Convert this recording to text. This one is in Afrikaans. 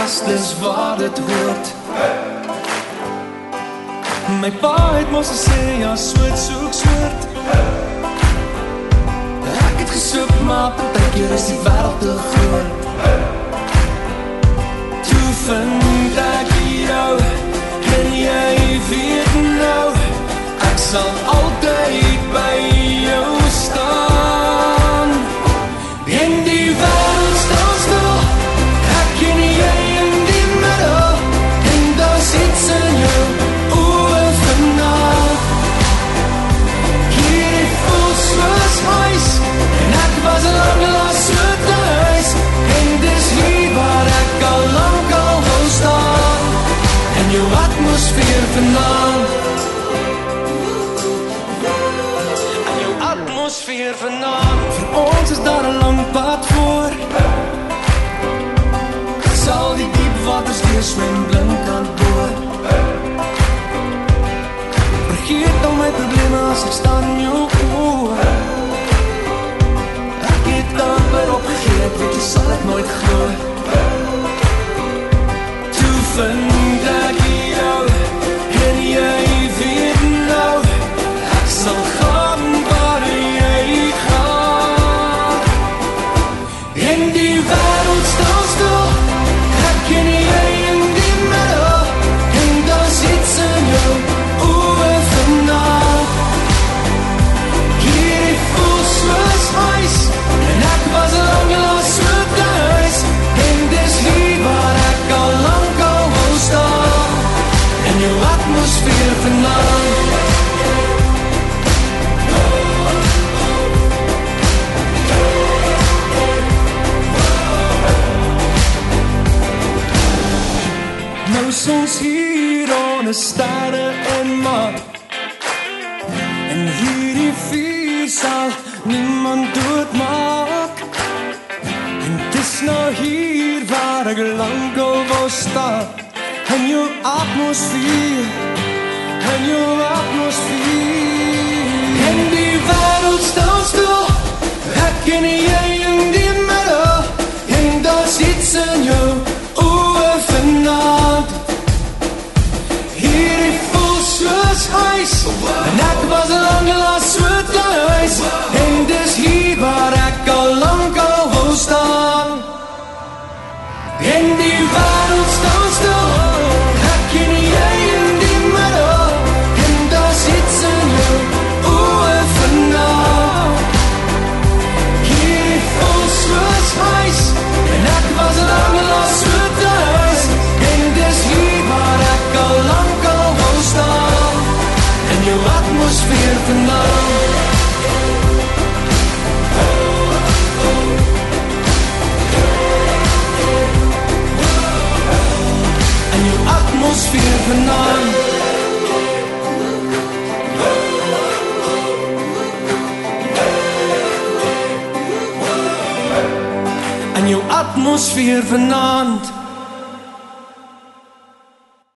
pas, dis waar dit hoort. My pa het mos gesê, ja, soort soek soort. Ek het gesoek, maar partykeer is die wêreld te groot. Toe vind ek jou, en jy weet nou, ek sal altyd by jou staan. En die wêreld staan stil, ek en jy in die middel, en daar's iets in jou oë vanaand. Hier voel soos huis, en ek was lanklaas so thuis, en dis hier waar ek al lang al wil staan, en jou atmosfeer vanaand. En jou atmosfeer vanaand. Vir ons is daar 'n lang pad voor, sal die diep waters weer swem blink aan boord. Vergeet al my probleme as ek staan in jou oor. Ek het amper opgegee, ek weet jy sal ek nooit glo. Toe vind ek jou, en jy weet nou, ek sal gaan waar jy gaan. En die wêreld staan stil, ek en jy in die middel, en daar's iets in jou oë vanaand. Hier voel soos huis, en ek was lanklaas so thuis, en dis hier waar ek al lang al wil staan, en jou atmosfeer vanaand. Nou soms hier onder sterre en maan, en hierdie vuur sal niemand doodmaak. En dis nou hier waar ek lang al wil staan, en jou atmosfeer, en jou atmosfeer. En die wêreld staan stil, ek en jy in die middel, en daar's iets in jou oë vanaand. Hier voel soos huis, en ek was lanklaas so thuis, en dis hier waar ek al lang al wil staan. En die wêreld staan stil, ek en jy in die middel, en daar's iets in jou oë vanaand. Hier voel soos huis, en ek was lanklaas so thuis, en dis hier waar ek al lang al wil staan, en jou atmosfeer vanaand. En jou atmosfeer vanaand. En jou atmosfeer vanaand.